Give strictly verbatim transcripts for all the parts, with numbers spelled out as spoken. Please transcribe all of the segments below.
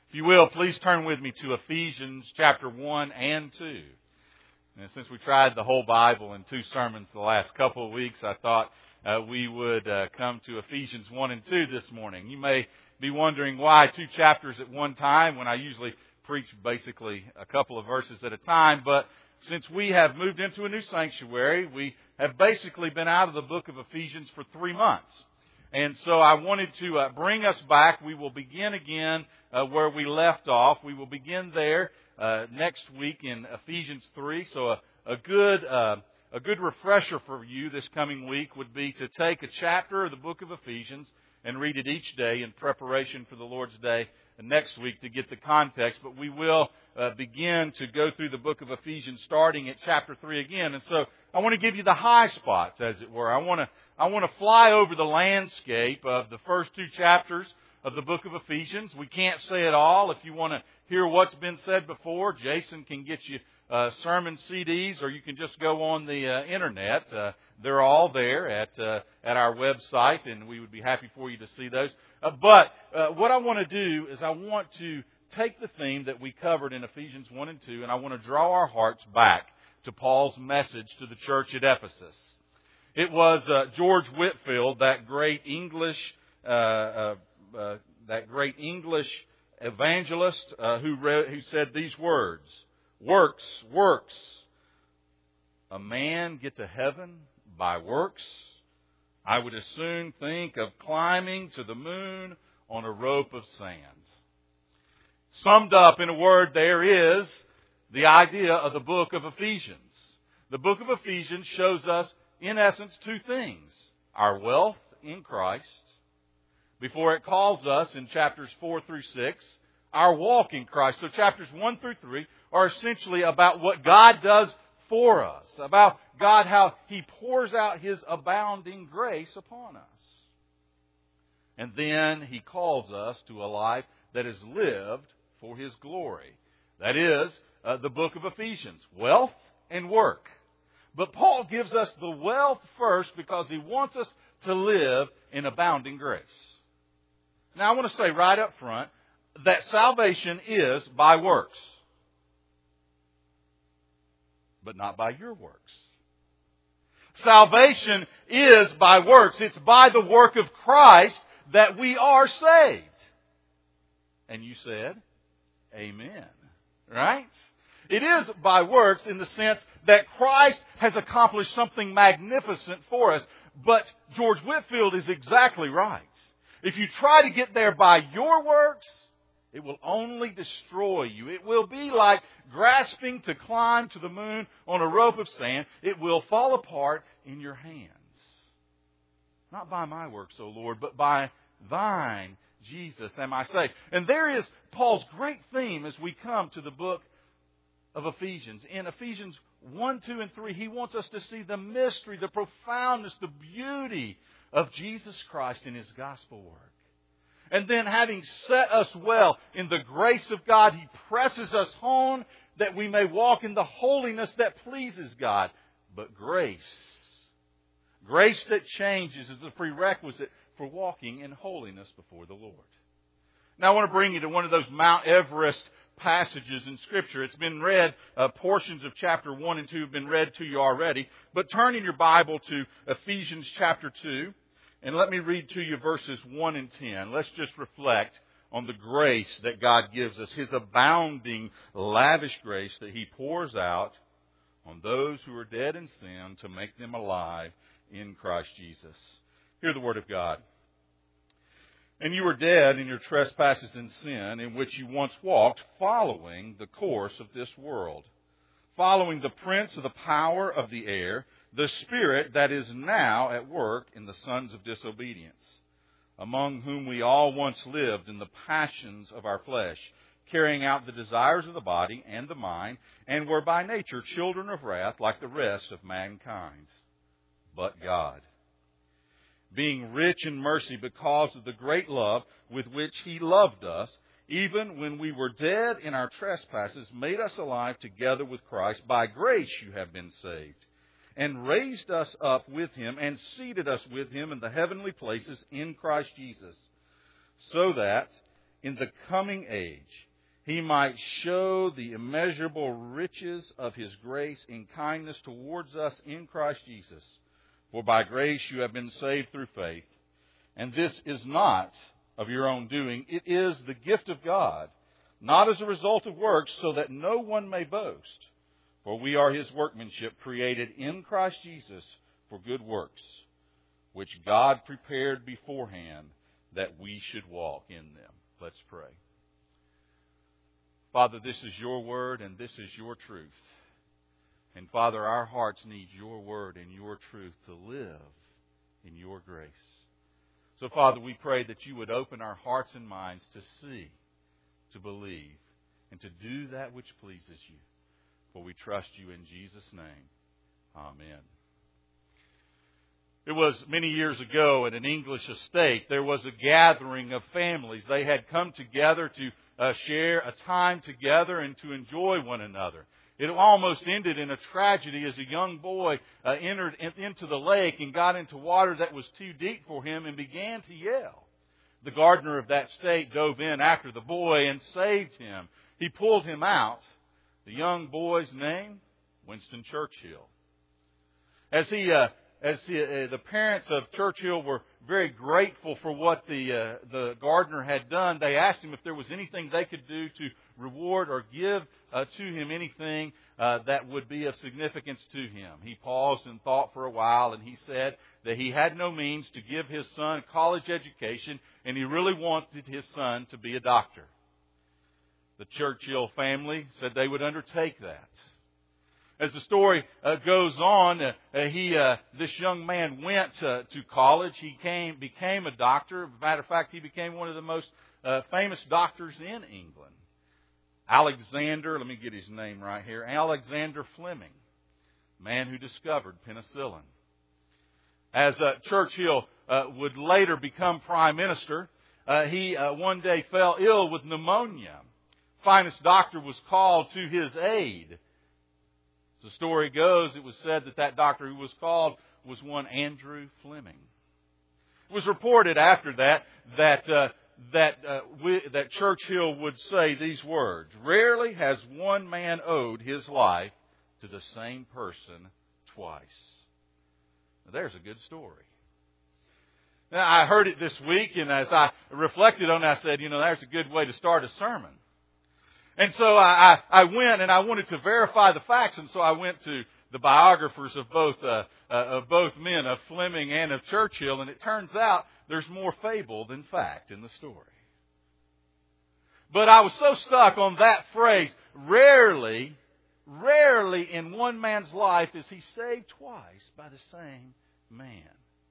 If you will, please turn with me to Ephesians chapter one and two. And since we tried the whole Bible in two sermons the last couple of weeks, I thought uh, we would uh, come to Ephesians one and two this morning. You may be wondering why two chapters at one time when I usually preach basically a couple of verses at a time. But since we have moved into a new sanctuary, we have basically been out of the book of Ephesians for three months. And so I wanted to uh, bring us back. We will begin again uh, where we left off. We will begin there uh, next week in Ephesians three. So a, a good uh, a good refresher for you this coming week would be to take a chapter of the book of Ephesians and read it each day in preparation for the Lord's Day next week to get the context. But we will uh, begin to go through the book of Ephesians starting at chapter three again. And so I want to give you the high spots, as it were. I want to I want to fly over the landscape of the first two chapters of the book of Ephesians. We can't say it all. If you want to hear what's been said before, Jason can get you uh, sermon C Ds, or you can just go on the uh, internet. Uh, they're all there at uh, at our website, and we would be happy for you to see those. Uh, but uh, what I want to do is I want to take the theme that we covered in Ephesians one and two, and I want to draw our hearts back to Paul's message to the church at Ephesus. It was uh, George Whitefield, that great English, uh, uh, uh, that great English evangelist, uh, who re- who said these words: "Works, works. A man get to heaven by works? I would as soon think of climbing to the moon on a rope of sand." Summed up in a word, there is the idea of the book of Ephesians. The book of Ephesians shows us, in essence, two things: our wealth in Christ, before it calls us in chapters four through six, our walk in Christ. So chapters one through three are essentially about what God does for us, about God, how He pours out His abounding grace upon us. And then He calls us to a life that is lived for His glory. That is uh, the book of Ephesians, wealth and work. But Paul gives us the wealth first because he wants us to live in abounding grace. Now I want to say right up front that salvation is by works, but not by your works. Salvation is by works. It's by the work of Christ that we are saved. And you said, amen. Right? It is by works in the sense that Christ has accomplished something magnificent for us. But George Whitefield is exactly right. If you try to get there by your works, it will only destroy you. It will be like grasping to climb to the moon on a rope of sand. It will fall apart in your hands. Not by my works, O Lord, but by Thine, Jesus, am I saved. And there is Paul's great theme as we come to the book of Ephesians. In Ephesians one, two, and three, he wants us to see the mystery, the profoundness, the beauty of Jesus Christ in His gospel work. And then having set us well in the grace of God, He presses us on that we may walk in the holiness that pleases God. But grace, grace that changes, is the prerequisite for walking in holiness before the Lord. Now I want to bring you to one of those Mount Everest passages in Scripture. It's been read, uh, portions of chapter one and two have been read to you already. But turn in your Bible to Ephesians chapter two, and let me read to you verses one and ten. Let's just reflect on the grace that God gives us, His abounding, lavish grace that He pours out on those who are dead in sin to make them alive in Christ Jesus. Hear the word of God. "And you were dead in your trespasses and sin, in which you once walked, following the course of this world, following the prince of the power of the air, the spirit that is now at work in the sons of disobedience, among whom we all once lived in the passions of our flesh, carrying out the desires of the body and the mind, and were by nature children of wrath like the rest of mankind. But God, being rich in mercy because of the great love with which He loved us, even when we were dead in our trespasses, made us alive together with Christ. By grace you have been saved, and raised us up with Him, and seated us with Him in the heavenly places in Christ Jesus, so that in the coming age He might show the immeasurable riches of His grace in kindness towards us in Christ Jesus. For by grace you have been saved through faith. And this is not of your own doing. It is the gift of God, not as a result of works, so that no one may boast. For we are His workmanship, created in Christ Jesus for good works, which God prepared beforehand that we should walk in them. Let's pray. Father, this is your word and this is your truth. And Father, our hearts need your word and your truth to live in your grace. So Father, we pray that you would open our hearts and minds to see, to believe, and to do that which pleases you. For we trust you in Jesus' name. Amen. It was many years ago at an English estate. There was a gathering of families. They had come together to uh, share a time together and to enjoy one another. It almost ended in a tragedy as a young boy uh, entered in, into the lake and got into water that was too deep for him and began to yell. The gardener of that state dove in after the boy and saved him. He pulled him out. The young boy's name, Winston Churchill. As he, uh, as he, uh, the parents of Churchill were very grateful for what the uh, the gardener had done, they asked him if there was anything they could do to reward or give uh, to him anything uh, that would be of significance to him. He paused and thought for a while, and he said that he had no means to give his son a college education, and he really wanted his son to be a doctor. The Churchill family said they would undertake that. As the story uh, goes on, uh, he, uh, this young man went uh, to college. He came, became a doctor. As a matter of fact, he became one of the most uh, famous doctors in England. Alexander, let me get his name right here, Alexander Fleming, man who discovered penicillin. As uh, Churchill uh, would later become prime minister, uh, he uh, one day fell ill with pneumonia. Finest doctor was called to his aid. As the story goes, it was said that that doctor who was called was one Andrew Fleming. It was reported after that that uh, that uh, we, that Churchill would say these words: "Rarely has one man owed his life to the same person twice." Now, there's a good story. Now, I heard it this week, and as I reflected on it, I said, you know, there's a good way to start a sermon. And so I, I, I went and I wanted to verify the facts, and so I went to the biographers of both uh, uh, of both men, of Fleming and of Churchill, and it turns out there's more fable than fact in the story. But I was so stuck on that phrase, rarely, rarely in one man's life is he saved twice by the same man.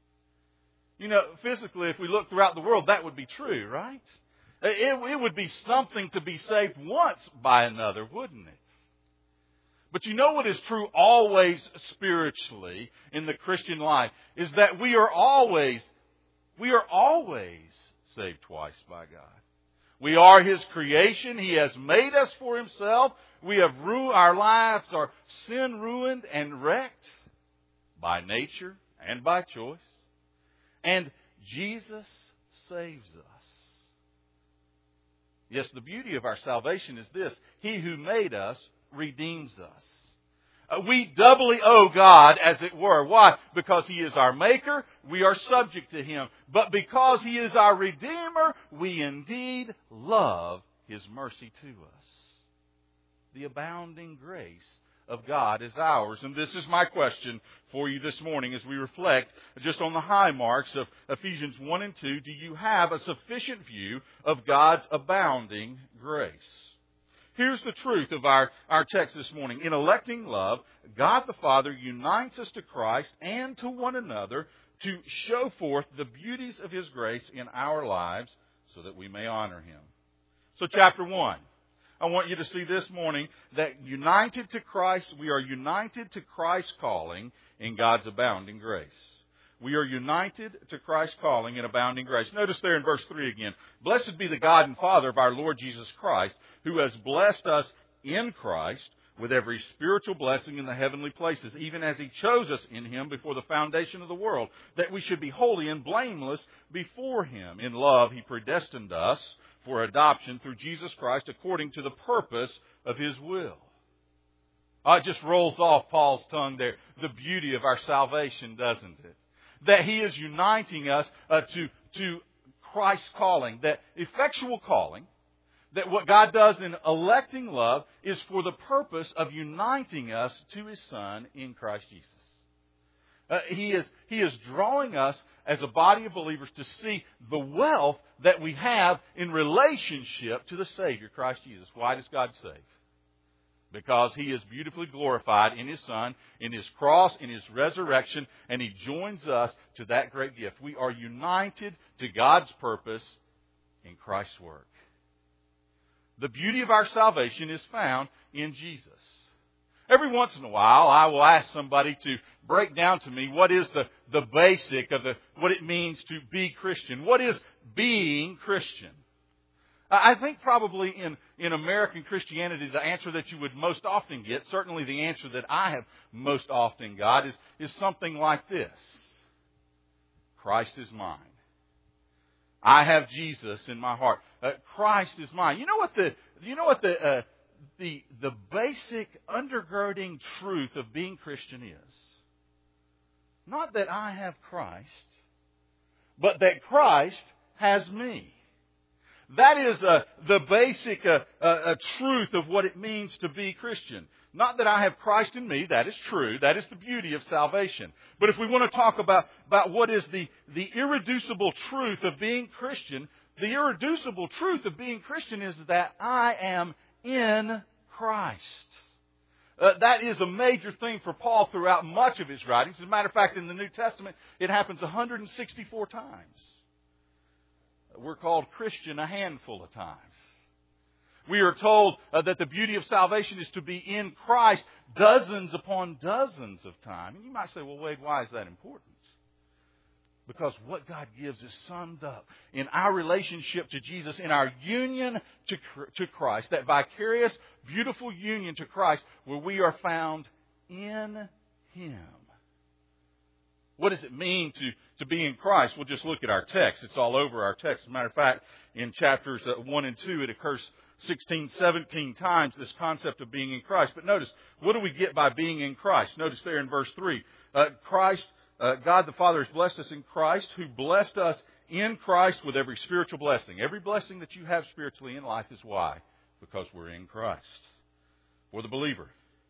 You know, physically, if we look throughout the world, that would be true, right? It, it would be something to be saved once by another, wouldn't it? But you know what is true always spiritually in the Christian life is that we are always, we are always saved twice by God. We are His creation. He has made us for Himself. We have ruined, our lives are sin ruined and wrecked by nature and by choice. And Jesus saves us. Yes, the beauty of our salvation is this: He who made us redeems us. Uh, we doubly owe God, as it were. Why? Because He is our Maker, we are subject to Him. But because He is our Redeemer, we indeed love His mercy to us. The abounding grace of God is ours. And this is my question for you this morning as we reflect just on the high marks of Ephesians one and two. Do you have a sufficient view of God's abounding grace? Here's the truth of our, our text this morning. In electing love, God the Father unites us to Christ and to one another to show forth the beauties of His grace in our lives so that we may honor Him. So chapter one. I want you to see this morning that united to Christ, we are united to Christ's calling in God's abounding grace. We are united to Christ's calling in abounding grace. Notice there in verse three again. Blessed be the God and Father of our Lord Jesus Christ, who has blessed us in Christ with every spiritual blessing in the heavenly places, even as He chose us in Him before the foundation of the world, that we should be holy and blameless before Him. In love He predestined us for adoption through Jesus Christ according to the purpose of His will. Oh, it just rolls off Paul's tongue there. The beauty of our salvation, doesn't it? That He is uniting us uh, to, to Christ's calling, that effectual calling, that what God does in electing love is for the purpose of uniting us to His Son in Christ Jesus. Uh, he is He is drawing us as a body of believers to see the wealth that we have in relationship to the Savior, Christ Jesus. Why does God save? Because He is beautifully glorified in His Son, in His cross, in His resurrection, and He joins us to that great gift. We are united to God's purpose in Christ's work. The beauty of our salvation is found in Jesus. Every once in a while, I will ask somebody to break down to me what is the, the basic of the, what it means to be Christian. What is being Christian? I think probably in, in American Christianity, the answer that you would most often get, certainly the answer that I have most often got, is, is something like this. Christ is mine. I have Jesus in my heart. Uh, Christ is mine. You know what the, you know what the, uh, the, the basic undergirding truth of being Christian is? Not that I have Christ, but that Christ has me. That is uh, the basic uh, uh, uh, truth of what it means to be Christian. Not that I have Christ in me, that is true. That is the beauty of salvation. But if we want to talk about, about what is the, the irreducible truth of being Christian, the irreducible truth of being Christian is that I am in Christ. Uh, that is a major thing for Paul throughout much of his writings. As a matter of fact, in the New Testament, it happens one hundred sixty-four times. We're called Christian a handful of times. We are told uh, that the beauty of salvation is to be in Christ dozens upon dozens of times. And you might say, well, Wade, why is that important? Because what God gives is summed up in our relationship to Jesus, in our union to, to Christ, that vicarious, beautiful union to Christ where we are found in Him. What does it mean to, to be in Christ? We'll just look at our text. It's all over our text. As a matter of fact, in chapters one and two, it occurs sixteen, seventeen times, this concept of being in Christ. But notice, what do we get by being in Christ? Notice there in verse three, uh, Christ, uh, God the Father has blessed us in Christ, who blessed us in Christ with every spiritual blessing. Every blessing that you have spiritually in life is why? Because we're in Christ. For the believer.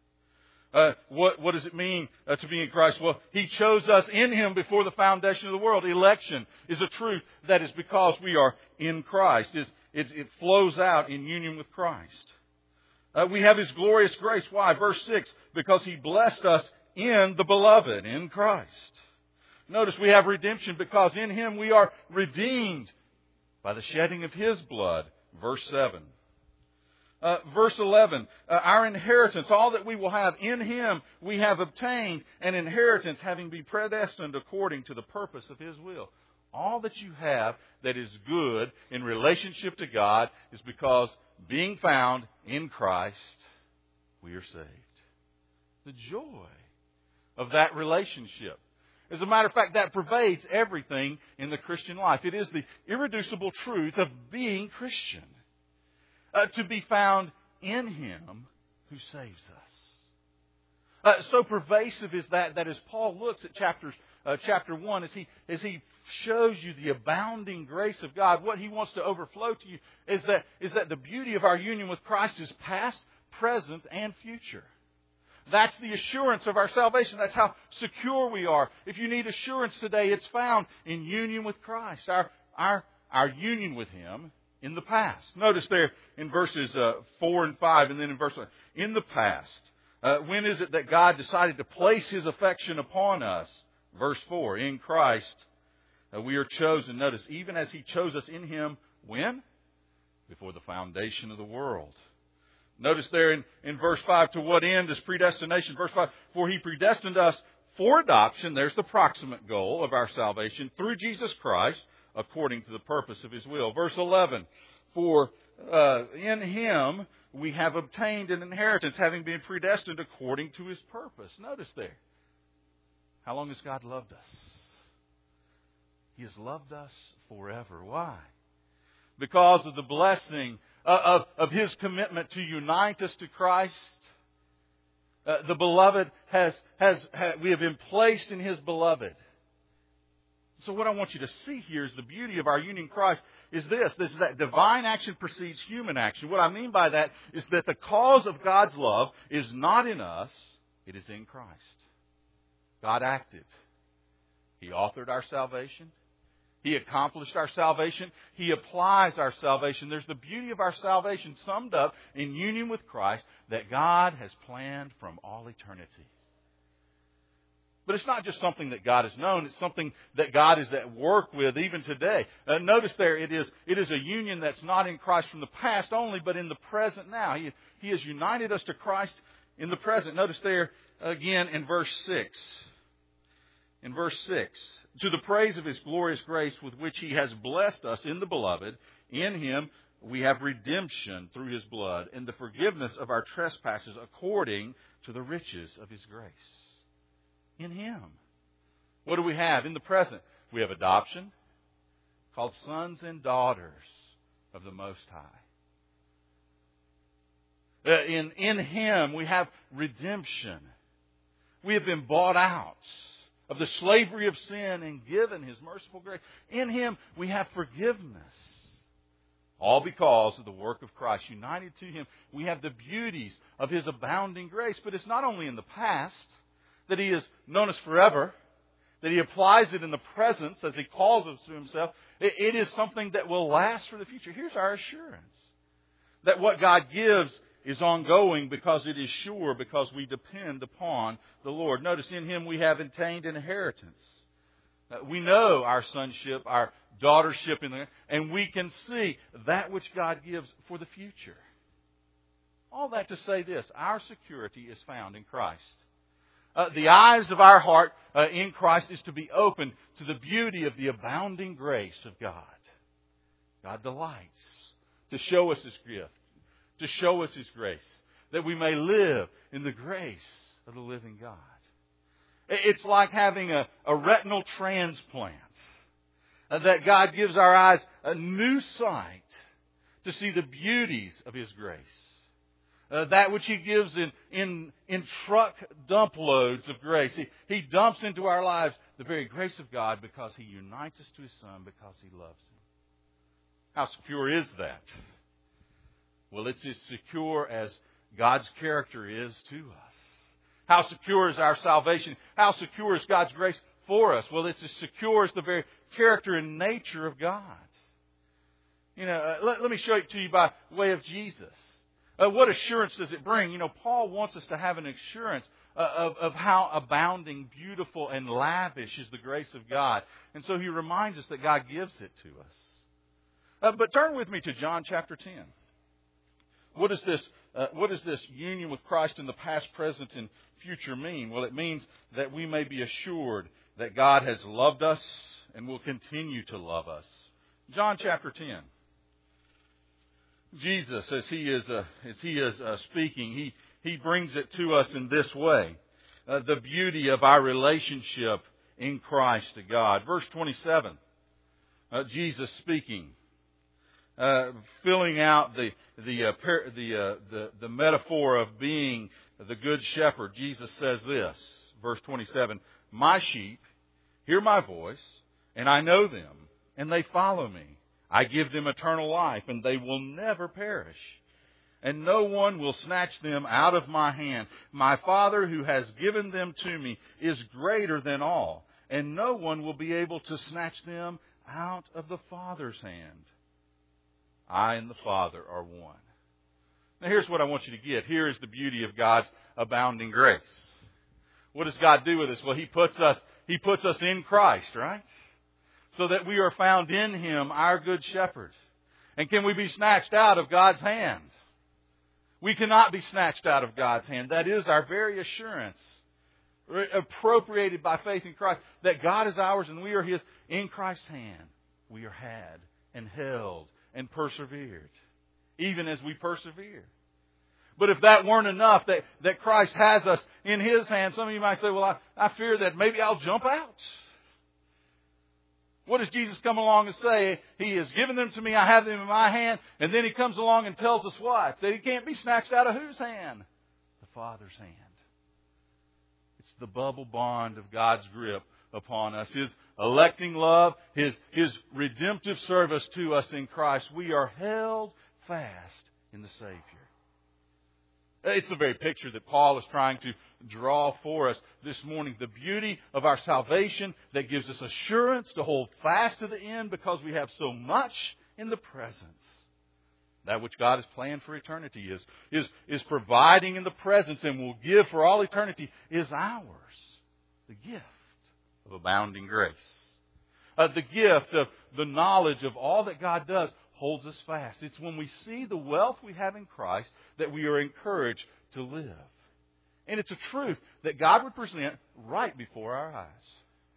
Uh, what, what does it mean uh, to be in Christ? Well, He chose us in Him before the foundation of the world. Election is a truth that is because we are in Christ. It's, it, it flows out in union with Christ. Uh, we have His glorious grace. Why? Verse six, because He blessed us in the Beloved, in Christ. Notice we have redemption because in Him we are redeemed by the shedding of His blood. Verse seven. Uh, verse eleven, uh, our inheritance, all that we will have in Him, we have obtained an inheritance having been predestined according to the purpose of His will. All that you have that is good in relationship to God is because being found in Christ, we are saved. The joy of that relationship. As a matter of fact, that pervades everything in the Christian life. It is the irreducible truth of being Christian. Uh, to be found in Him who saves us. Uh, so pervasive is that, that as Paul looks at chapters, uh, chapter one, as he, as he shows you the abounding grace of God, what he wants to overflow to you is that, is that the beauty of our union with Christ is past, present, and future. That's the assurance of our salvation. That's how secure we are. If you need assurance today, it's found in union with Christ. Our, our, our union with Him in the past. Notice there in verses uh, four and five, and then in verse one. In the past, uh, when is it that God decided to place His affection upon us? Verse four, in Christ uh, we are chosen. Notice, even as He chose us in Him, when? Before the foundation of the world. Notice there in, in verse five, to what end is predestination? Verse five, for He predestined us for adoption. There's the proximate goal of our salvation through Jesus Christ, according to the purpose of His will. Verse eleven, for uh, in Him we have obtained an inheritance, having been predestined according to His purpose. Notice there. How long has God loved us? He has loved us forever. Why? because of the blessing of, of, of His commitment to unite us to Christ. Uh, the Beloved has, has, has, we have been placed in His Beloved. So what I want you to see here is the beauty of our union in Christ is this. This is that divine action precedes human action. What I mean by that is that the cause of God's love is not in us, it is in Christ. God acted. He authored our salvation. He accomplished our salvation. He applies our salvation. There's the beauty of our salvation summed up in union with Christ that God has planned from all eternity. But it's not just something that God has known. It's something that God is at work with even today. Uh, notice there, it is, it is a union that's not in Christ from the past only, but in the present now. He, he has united us to Christ in the present. Notice there again in verse six. In verse six. To the praise of His glorious grace with which He has blessed us in the Beloved, in Him we have redemption through His blood and the forgiveness of our trespasses according to the riches of His grace. In Him. What do we have in the present? We have adoption, called sons and daughters of the Most High. In, in Him we have redemption. We have been bought out of the slavery of sin and given His merciful grace. In Him we have forgiveness. All because of the work of Christ. United to Him, we have the beauties of His abounding grace. But it's not only in the past that He has known us forever, that He applies it in the present as He calls us to Himself. It, it is something that will last for the future. Here's our assurance. That what God gives is ongoing because it is sure, because we depend upon the Lord. Notice in Him we have obtained an inheritance. Uh, we know our sonship, our daughtership, in there, and we can see that which God gives for the future. All that to say this, our security is found in Christ. Uh, the eyes of our heart uh, in Christ is to be opened to the beauty of the abounding grace of God. God delights to show us His gift, to show us His grace, that we may live in the grace of the living God. It's like having a, a retinal transplant, uh, that God gives our eyes a new sight to see the beauties of His grace. Uh, that which He gives in, in, in truck dump loads of grace. He, he dumps into our lives the very grace of God because He unites us to His Son because He loves Him. How secure is that? Well, it's as secure as God's character is to us. How secure is our salvation? How secure is God's grace for us? Well, it's as secure as the very character and nature of God. You know, uh, let, let me show it to you by way of Jesus. Uh, what assurance does it bring? You know, Paul wants us to have an assurance uh, of, of how abounding, beautiful, and lavish is the grace of God. And so he reminds us that God gives it to us. Uh, but turn with me to John chapter ten. What does this, uh, what does this union with Christ in the past, present, and future mean? Well, it means that we may be assured that God has loved us and will continue to love us. John chapter ten. Jesus, as he is uh, as he is uh, speaking, he he brings it to us in this way: uh, the beauty of our relationship in Christ to God. Verse twenty-seven, uh, Jesus speaking, uh, filling out the the uh, per, the, uh, the the metaphor of being the good shepherd. Jesus says this, verse twenty-seven: "My sheep hear my voice, and I know them, and they follow me. I give them eternal life, and they will never perish, and no one will snatch them out of my hand. My Father who has given them to me is greater than all, and no one will be able to snatch them out of the Father's hand. I and the Father are one." Now here's what I want you to get. Here is the beauty of God's abounding grace. What does God do with us? Well, He puts us, He puts us in Christ, right? So that we are found in Him, our good shepherd. And can we be snatched out of God's hand? We cannot be snatched out of God's hand. That is our very assurance, appropriated by faith in Christ, that God is ours and we are His. In Christ's hand, we are had and held and persevered, even as we persevere. But if that weren't enough, that, that Christ has us in His hand, some of you might say, well, I, I fear that maybe I'll jump out. What does Jesus come along and say? He has given them to me, I have them in my hand. And then He comes along and tells us what? That He can't be snatched out of whose hand? The Father's hand. It's the bubble bond of God's grip upon us. His electing love, His, His redemptive service to us in Christ. We are held fast in the Savior. It's the very picture that Paul is trying to draw for us this morning. The beauty of our salvation that gives us assurance to hold fast to the end because we have so much in the presence. That which God has planned for eternity is, is, is providing in the presence and will give for all eternity is ours. The gift of abounding grace. Uh, the gift of the knowledge of all that God does holds us fast. It's when we see the wealth we have in Christ that we are encouraged to live. And it's a truth that God would present right before our eyes.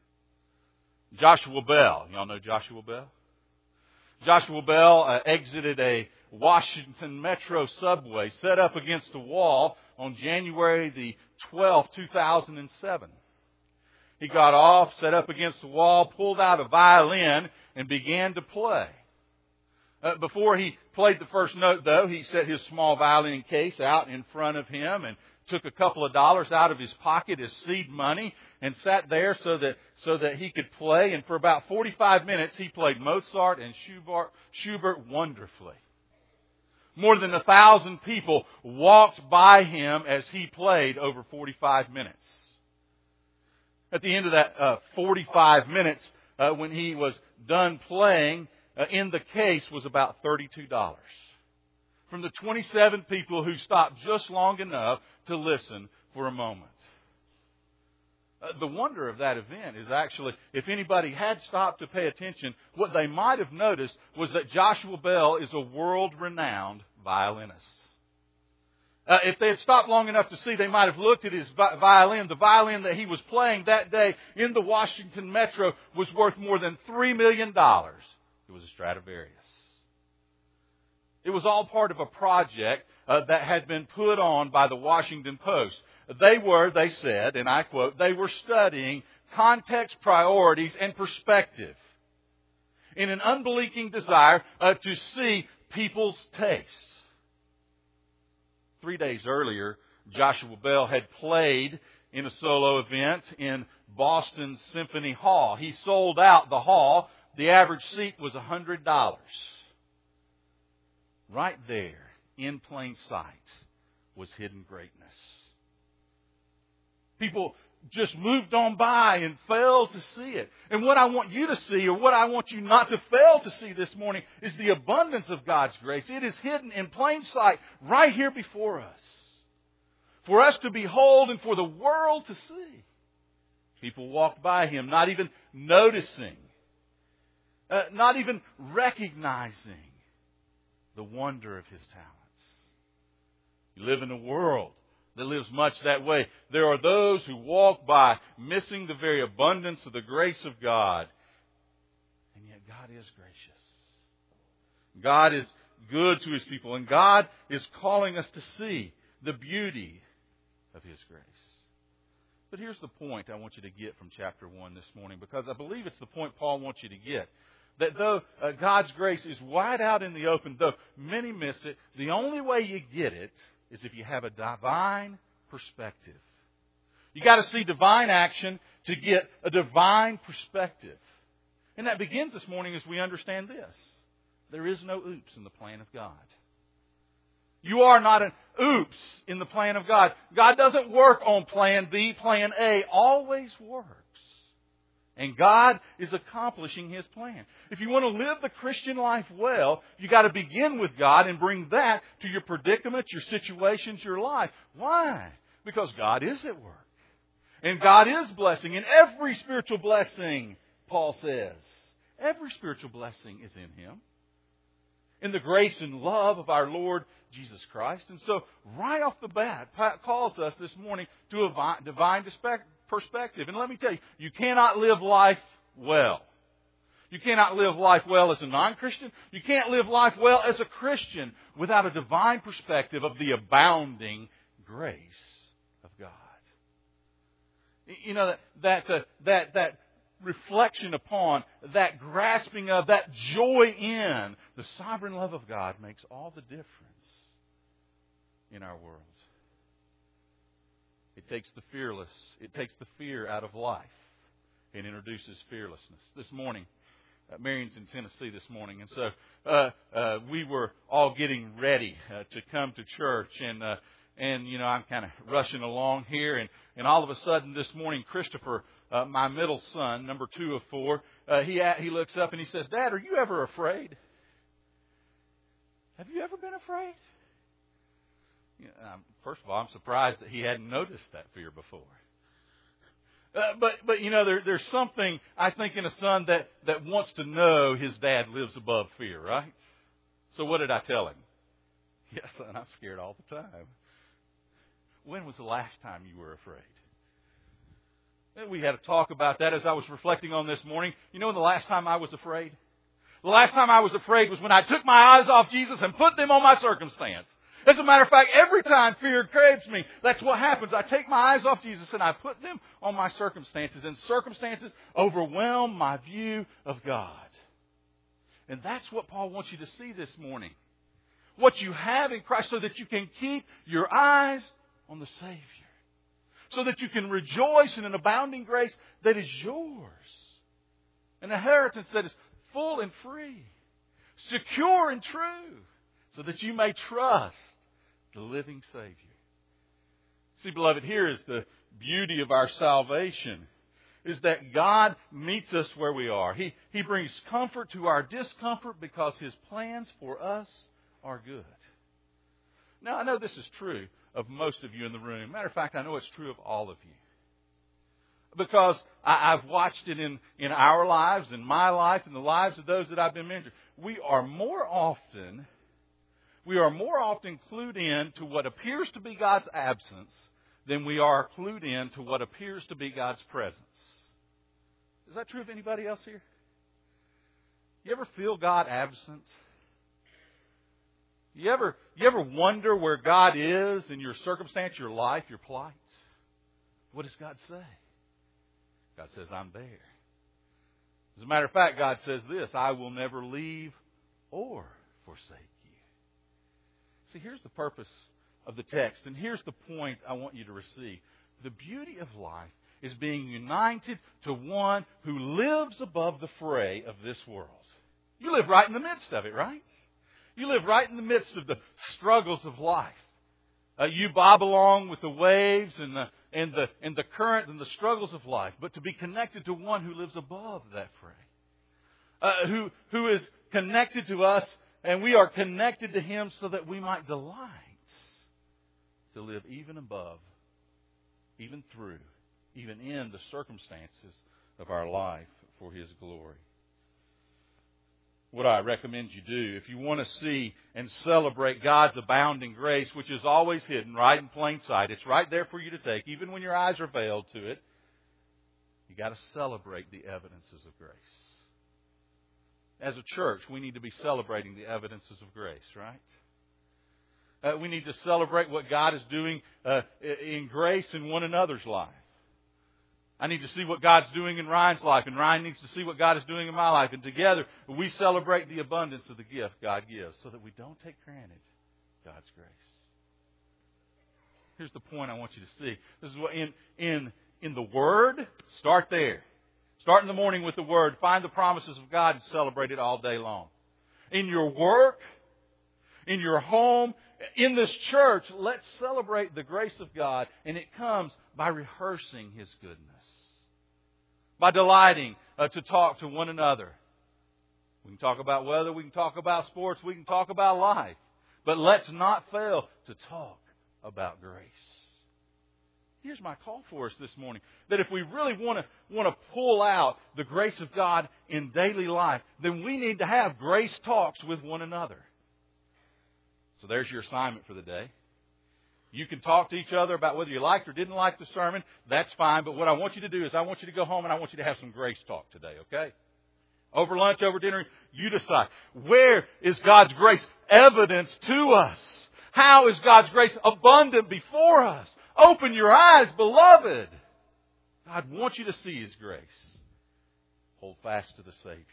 Joshua Bell. Y'all know Joshua Bell? Joshua Bell uh, exited a Washington Metro subway set up against a wall on January the twelfth, two thousand seven. He got off, set up against the wall, pulled out a violin, and began to play. Uh, before he played the first note, though, he set his small violin case out in front of him and took a couple of dollars out of his pocket as seed money and sat there so that so that he could play. And for about forty-five minutes, he played Mozart and Schubert, Schubert wonderfully. More than a thousand people walked by him as he played over forty-five minutes. At the end of that uh, forty-five minutes, uh, when he was done playing, Uh, in the case was about thirty-two dollars. From the twenty-seven people who stopped just long enough to listen for a moment. Uh, the wonder of that event is actually, if anybody had stopped to pay attention, what they might have noticed was that Joshua Bell is a world-renowned violinist. Uh, if they had stopped long enough to see, they might have looked at his vi- violin. The violin that he was playing that day in the Washington Metro was worth more than three million dollars. It was a Stradivarius. It was all part of a project uh, that had been put on by the Washington Post. They were, they said, and I quote, they were studying context, priorities, and perspective in an unblinking desire uh, to see people's tastes. Three days earlier, Joshua Bell had played in a solo event in Boston's Symphony Hall. He sold out the hall. The average seat was one hundred dollars. Right there, in plain sight, was hidden greatness. People just moved on by and failed to see it. And what I want you to see, or what I want you not to fail to see this morning, is the abundance of God's grace. It is hidden in plain sight right here before us. For us to behold and for the world to see. People walked by him, not even noticing. Uh, not even recognizing the wonder of His talents. You live in a world that lives much that way. There are those who walk by missing the very abundance of the grace of God. And yet God is gracious. God is good to His people. And God is calling us to see the beauty of His grace. But here's the point I want you to get from chapter one this morning, because I believe it's the point Paul wants you to get. That though uh, God's grace is wide out in the open, though many miss it, the only way you get it is if you have a divine perspective. You got to see divine action to get a divine perspective. And that begins this morning as we understand this. There is no oops in the plan of God. You are not an oops in the plan of God. God doesn't work on plan B, plan A. Always works. And God is accomplishing His plan. If you want to live the Christian life well, you got to begin with God and bring that to your predicaments, your situations, your life. Why? Because God is at work. And God is blessing. And every spiritual blessing, Paul says, every spiritual blessing is in Him. In the grace and love of our Lord Jesus Christ. And so, right off the bat, Paul calls us this morning to a divine perspective. And let me tell you, you cannot live life well. You cannot live life well as a non-Christian. You can't live life well as a Christian without a divine perspective of the abounding grace of God. You know, that that uh, that that reflection upon, that grasping of, that joy in the sovereign love of God makes all the difference in our world. It takes the fearless, it takes the fear out of life and introduces fearlessness. This morning, uh, Marion's in Tennessee this morning, and so uh, uh, we were all getting ready uh, to come to church, and uh, and you know I'm kind of rushing along here, and, and all of a sudden this morning, Christopher, uh, my middle son, number two of four, uh, he he looks up and he says, "Dad, are you ever afraid? Have you ever been afraid?" You know, um, first of all, I'm surprised that he hadn't noticed that fear before. Uh, but, but you know, there, there's something, I think, in a son that, that wants to know his dad lives above fear, right? So what did I tell him? Yes, son, I'm scared all the time. When was the last time you were afraid? And we had a talk about that as I was reflecting on this morning. You know when the last time I was afraid? The last time I was afraid was when I took my eyes off Jesus and put them on my circumstance. As a matter of fact, every time fear grabs me, that's what happens. I take my eyes off Jesus and I put them on my circumstances. And circumstances overwhelm my view of God. And that's what Paul wants you to see this morning. What you have in Christ so that you can keep your eyes on the Savior. So that you can rejoice in an abounding grace that is yours. An inheritance that is full and free. Secure and true. So that you may trust the living Savior. See, beloved, here is the beauty of our salvation, is that God meets us where we are. He, He brings comfort to our discomfort because His plans for us are good. Now, I know this is true of most of you in the room. Matter of fact, I know it's true of all of you. Because I, I've watched it in, in our lives, in my life, in the lives of those that I've been mentoring. We are more often... We are more often clued in to what appears to be God's absence than we are clued in to what appears to be God's presence. Is that true of anybody else here? You ever feel God absent? You ever, you ever wonder where God is in your circumstance, your life, your plight? What does God say? God says, I'm there. As a matter of fact, God says this, I will never leave or forsake you. See, here's the purpose of the text, and here's the point I want you to receive. The beauty of life is being united to one who lives above the fray of this world. You live right in the midst of it, right? You live right in the midst of the struggles of life. Uh, you bob along with the waves and the, and, the, and the current and the struggles of life, but to be connected to one who lives above that fray, uh, who, who is connected to us. And we are connected to Him so that we might delight to live even above, even through, even in the circumstances of our life for His glory. What I recommend you do, if you want to see and celebrate God's abounding grace, which is always hidden right in plain sight, it's right there for you to take, even when your eyes are veiled to it, you got to celebrate the evidences of grace. As a church, we need to be celebrating the evidences of grace, right? Uh, we need to celebrate what God is doing uh, in grace in one another's life. I need to see what God's doing in Ryan's life, and Ryan needs to see what God is doing in my life. And together, we celebrate the abundance of the gift God gives so that we don't take granted God's grace. Here's the point I want you to see. This is what in, in, in the Word, start there. Start in the morning with the Word. Find the promises of God and celebrate it all day long. In your work, in your home, in this church, let's celebrate the grace of God. And it comes by rehearsing His goodness. By delighting uh, to talk to one another. We can talk about weather, we can talk about sports, we can talk about life. But let's not fail to talk about grace. Here's my call for us this morning. That if we really want to want to pull out the grace of God in daily life, then we need to have grace talks with one another. So there's your assignment for the day. You can talk to each other about whether you liked or didn't like the sermon. That's fine. But what I want you to do is I want you to go home and I want you to have some grace talk today, okay? Over lunch, over dinner, you decide. Where is God's grace evidence to us? How is God's grace abundant before us? Open your eyes, beloved. God wants you to see His grace. hold fast to the Savior.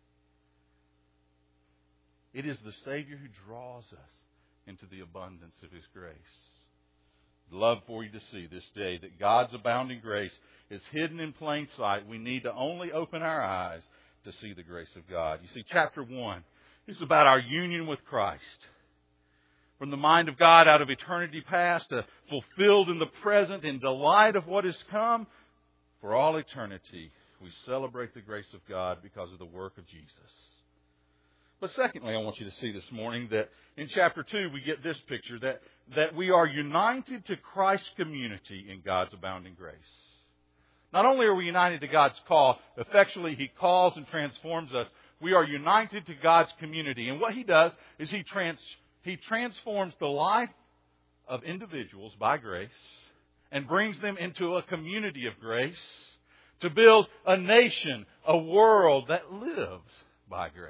It is the Savior who draws us into the abundance of His grace. I'd love for you to see this day that God's abounding grace is hidden in plain sight. We need to only open our eyes to see the grace of God. You see, chapter one is about our union with Christ. From the mind of God out of eternity past to fulfilled in the present in delight of what is come, for all eternity we celebrate the grace of God because of the work of Jesus. But secondly, I want you to see this morning that in chapter two we get this picture, that, that we are united to Christ's community in God's abounding grace. Not only are we united to God's call, effectually He calls and transforms us, we are united to God's community. And what He does is He, trans, he transforms the life of individuals by grace and brings them into a community of grace to build a nation, a world that lives by grace.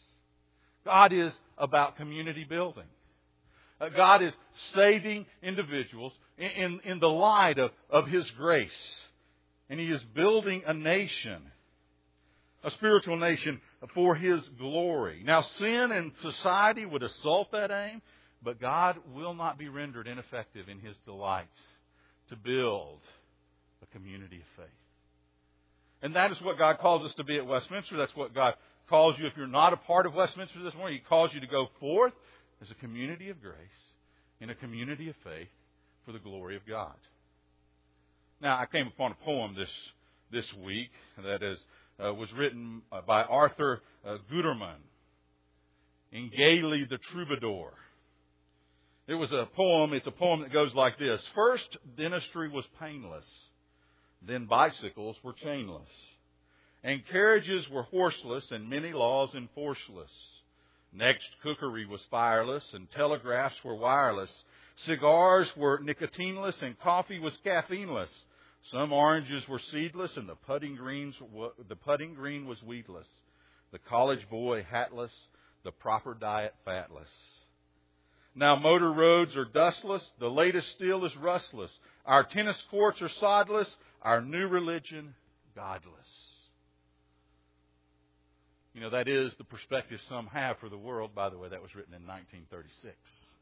God is about community building. Uh, God is saving individuals in, in, in the light of, of His grace. And He is building a nation, a spiritual nation for His glory. Now, sin and society would assault that aim, but God will not be rendered ineffective in His delights to build a community of faith. And that is what God calls us to be at Westminster. That's what God calls you. If you're not a part of Westminster this morning, He calls you to go forth as a community of grace, in a community of faith for the glory of God. Now, I came upon a poem this this week that is uh, was written by Arthur uh, Guterman in Gaily the Troubadour. It was a poem. It's a poem that goes like this. First, dentistry was painless. Then bicycles were chainless. And carriages were horseless and many laws enforceless. Next, cookery was fireless and telegraphs were wireless. Cigars were nicotineless and coffee was caffeineless. Some oranges were seedless and the putting greens the putting green was weedless. The college boy hatless, the proper diet fatless. Now motor roads are dustless, the latest steel is rustless. Our tennis courts are sodless, our new religion godless. You know, that is the perspective some have for the world. By the way, that was written in nineteen thirty-six.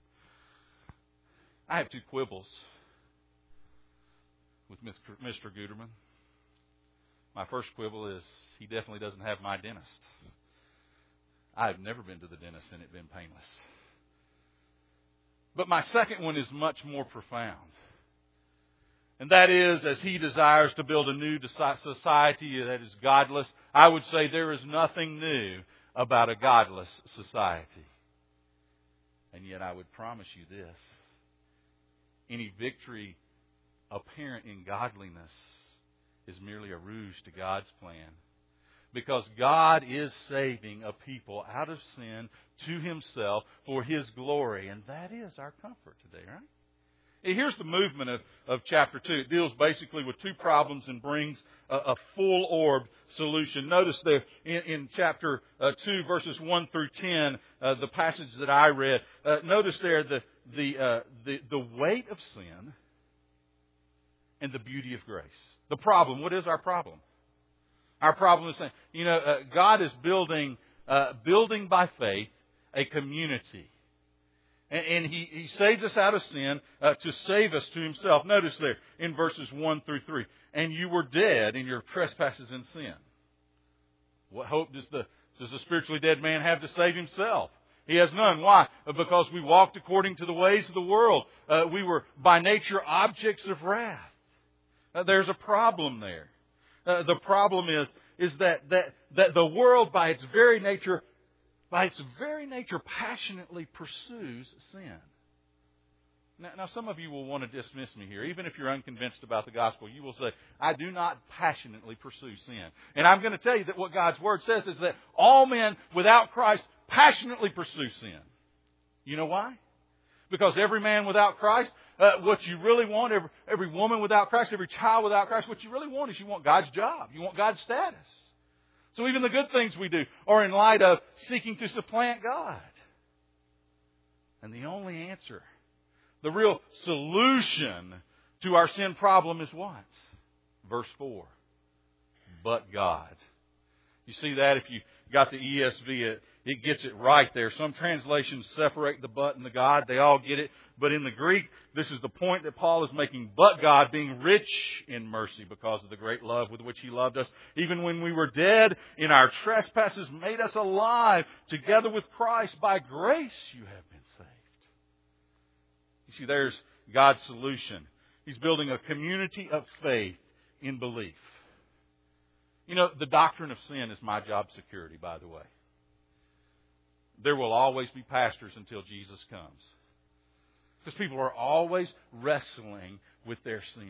I have two quibbles with Mister Guterman. My first quibble is he definitely doesn't have my dentist. I've never been to the dentist and it been painless. But my second one is much more profound. And that is, as he desires to build a new society that is godless, I would say there is nothing new about a godless society. And yet I would promise you this. Any victory apparent in godliness is merely a ruse to God's plan. Because God is saving a people out of sin to Himself for His glory. And that is our comfort today, right? Here's the movement of, of chapter two. It deals basically with two problems and brings a, a full-orbed solution. Notice there in, in chapter uh, two, verses one through ten, uh, the passage that I read. Uh, notice there the the, uh, the the weight of sin and the beauty of grace. The problem. What is our problem? Our problem is saying, you know, uh, God is building uh, building by faith a community. And, and he, he saves us out of sin uh, to save us to Himself. Notice there in verses one through three. And you were dead in your trespasses and sin. What hope does the, does the spiritually dead man have to save himself? He has none. Why? Because we walked according to the ways of the world. Uh, we were by nature objects of wrath. Uh, there's a problem there. Uh, the problem is, is that, that, that the world by its very nature by its very nature, passionately pursues sin. Now, now, some of you will want to dismiss me here. Even if you're unconvinced about the gospel, you will say, I do not passionately pursue sin. And I'm going to tell you that what God's Word says is that all men without Christ passionately pursue sin. You know why? Because every man without Christ, uh, what you really want, every, every woman without Christ, every child without Christ, what you really want is you want God's job. You want God's status. So even the good things we do are in light of seeking to supplant God. And the only answer, the real solution to our sin problem is what? Verse four. But God. You see that if you got the E S V, it, it gets it right there. Some translations separate the but and the God. They all get it. But in the Greek, this is the point that Paul is making. But God, being rich in mercy because of the great love with which He loved us, even when we were dead in our trespasses, made us alive together with Christ. By grace you have been saved. You see, there's God's solution. He's building a community of faith in belief. You know, the doctrine of sin is my job security, by the way. There will always be pastors until Jesus comes. Because people are always wrestling with their sin.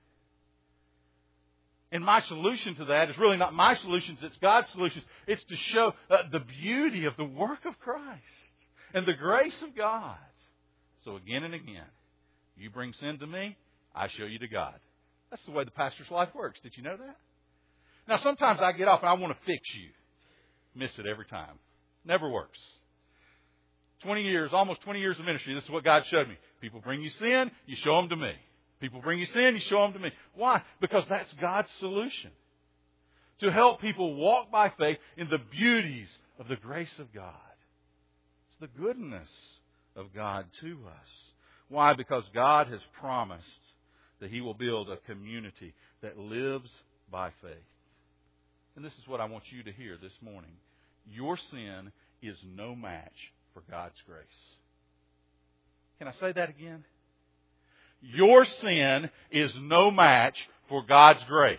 And my solution to that is really not my solutions, it's God's solutions. It's to show uh, the beauty of the work of Christ and the grace of God. So again and again, you bring sin to me, I show you to God. That's the way the pastor's life works. Did you know that? Now, sometimes I get off and I want to fix you. Miss it every time. Never works. twenty years, almost twenty years of ministry, this is what God showed me. People bring you sin, you show them to me. People bring you sin, you show them to me. Why? Because that's God's solution. To help people walk by faith in the beauties of the grace of God. It's the goodness of God to us. Why? Because God has promised that He will build a community that lives by faith. And this is what I want you to hear this morning. Your sin is no match for God's grace. Can I say that again? Your sin is no match for God's grace.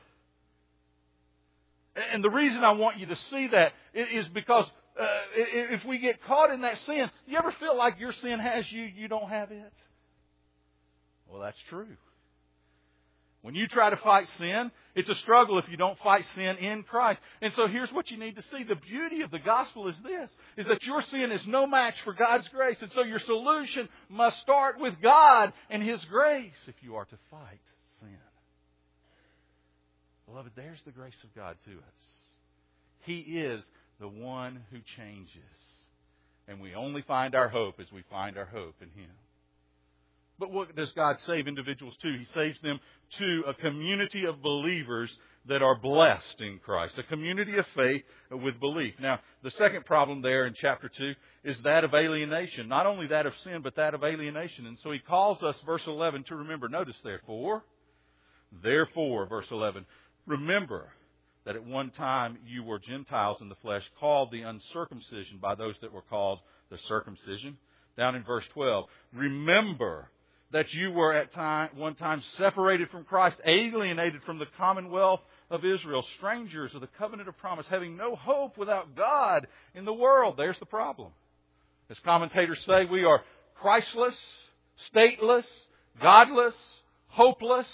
And the reason I want you to see that is because uh, if we get caught in that sin, you ever feel like your sin has you, you don't have it? Well, that's true. When you try to fight sin, it's a struggle if you don't fight sin in Christ. And so here's what you need to see. The beauty of the gospel is this, is that your sin is no match for God's grace. And so your solution must start with God and His grace if you are to fight sin. Beloved, there's the grace of God to us. He is the one who changes. And we only find our hope as we find our hope in Him. But what does God save individuals to? He saves them to a community of believers that are blessed in Christ. A community of faith with belief. Now, the second problem there in chapter two is that of alienation. Not only that of sin, but that of alienation. And so he calls us, verse eleven, to remember. Notice, therefore, therefore, verse eleven, remember that at one time you were Gentiles in the flesh, called the uncircumcision by those that were called the circumcision. Down in verse twelve, remember that you were at time, one time separated from Christ, alienated from the commonwealth of Israel, strangers of the covenant of promise, having no hope without God in the world. There's the problem. As commentators say, we are Christless, stateless, godless, hopeless.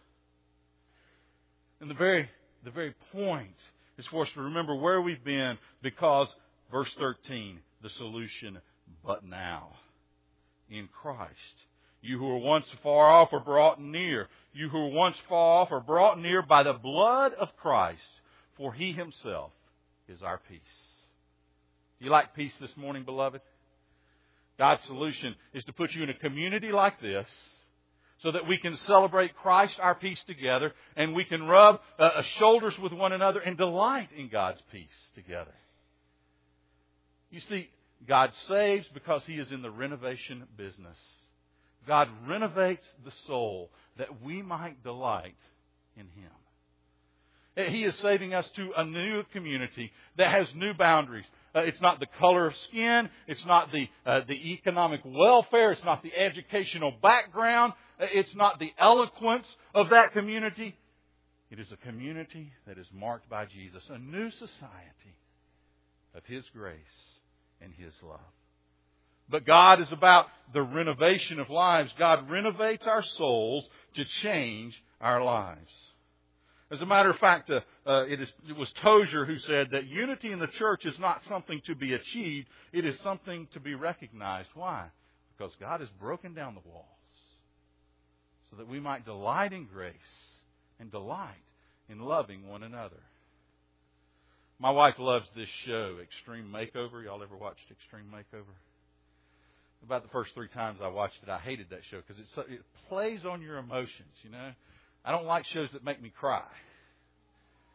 And the very, the very point is for us to remember where we've been because, verse thirteen, the solution, but now, in Christ. You who were once far off are brought near. You who were once far off are brought near by the blood of Christ, for He Himself is our peace. Do you like peace this morning, beloved? God's solution is to put you in a community like this so that we can celebrate Christ, our peace, together, and we can rub uh, shoulders with one another and delight in God's peace together. You see, God saves because He is in the renovation business. God renovates the soul that we might delight in Him. He is saving us to a new community that has new boundaries. Uh, it's not the color of skin. It's not the uh, the economic welfare. It's not the educational background. Uh, it's not the eloquence of that community. It is a community that is marked by Jesus, a new society of His grace and His love. But God is about the renovation of lives. God renovates our souls to change our lives. As a matter of fact, uh, uh, it, is, it was Tozer who said that unity in the church is not something to be achieved. It is something to be recognized. Why? Because God has broken down the walls so that we might delight in grace and delight in loving one another. My wife loves this show, Extreme Makeover. Y'all ever watched Extreme Makeover? About the first three times I watched it, I hated that show because it, it plays on your emotions, you know. I don't like shows that make me cry.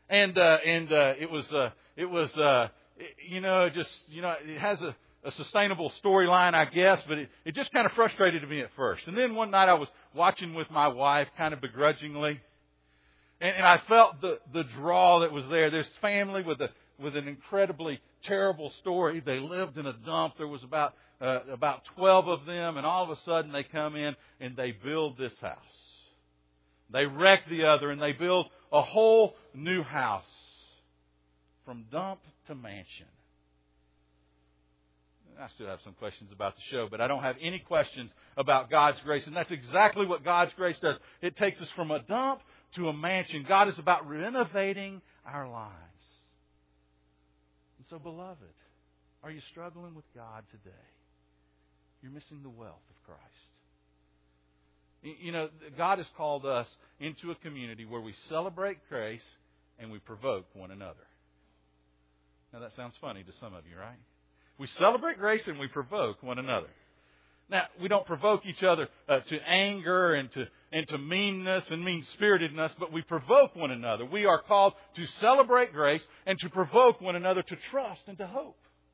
And uh, and uh, it was uh, it was uh, you know just you know it has a, a sustainable storyline, I guess, but it, it just kind of frustrated me at first. And then one night I was watching with my wife, kind of begrudgingly, and, and I felt the the draw that was there. There's family with a with an incredibly terrible story. They lived in a dump. There was about uh, about twelve of them, and all of a sudden they come in and they build this house. They wreck the other, and they build a whole new house from dump to mansion. I still have some questions about the show, but I don't have any questions about God's grace. And that's exactly what God's grace does. It takes us from a dump to a mansion. God is about renovating our lives. And so, beloved, are you struggling with God today? You're missing the wealth of Christ. You know, God has called us into a community where we celebrate grace and we provoke one another. Now, that sounds funny to some of you, right? We celebrate grace and we provoke one another. Now, we don't provoke each other uh, to anger and to, and to meanness and mean-spiritedness, but we provoke one another. We are called to celebrate grace and to provoke one another to trust and to hope.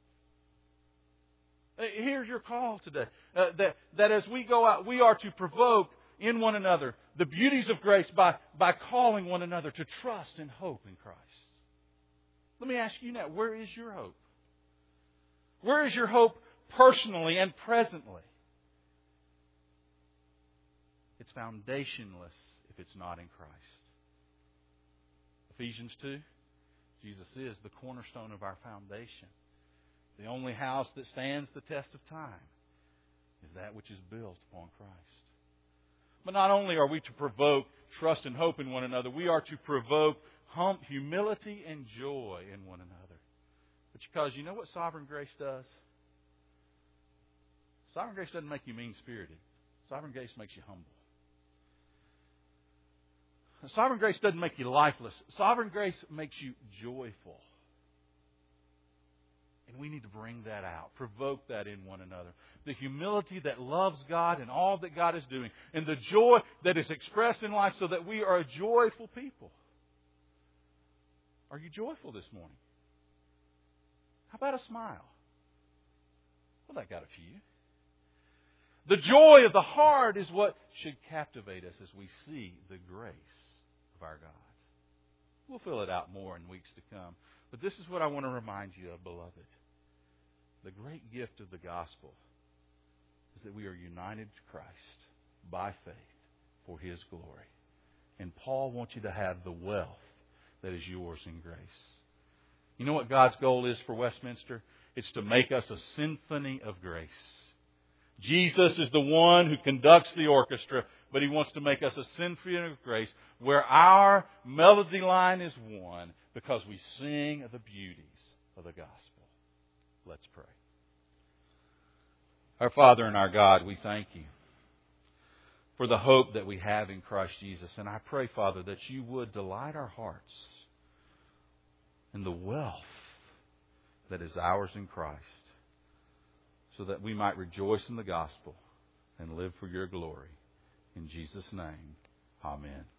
Here's your call today. Uh, that, that as we go out, we are to provoke in one another the beauties of grace by, by calling one another to trust and hope in Christ. Let me ask you now, where is your hope? Where is your hope personally and presently? It's foundationless if it's not in Christ. Ephesians two, Jesus is the cornerstone of our foundation. The only house that stands the test of time is that which is built upon Christ. But not only are we to provoke trust and hope in one another, we are to provoke hum- humility and joy in one another. But because you know what sovereign grace does? Sovereign grace doesn't make you mean-spirited. Sovereign grace makes you humble. Sovereign grace doesn't make you lifeless. Sovereign grace makes you joyful. And we need to bring that out, provoke that in one another. The humility that loves God and all that God is doing, and the joy that is expressed in life so that we are a joyful people. Are you joyful this morning? How about a smile? Well, that got a few. The joy of the heart is what should captivate us as we see the grace of our God. We'll fill it out more in weeks to come. But this is what I want to remind you of, beloved. The great gift of the gospel is that we are united to Christ by faith for His glory. And Paul wants you to have the wealth that is yours in grace. You know what God's goal is for Westminster? It's to make us a symphony of grace. Jesus is the one who conducts the orchestra, but He wants to make us a symphony of grace where our melody line is one because we sing of the beauties of the gospel. Let's pray. Our Father and our God, we thank You for the hope that we have in Christ Jesus. And I pray, Father, that You would delight our hearts in the wealth that is ours in Christ, so that we might rejoice in the gospel and live for Your glory. In Jesus' name, amen.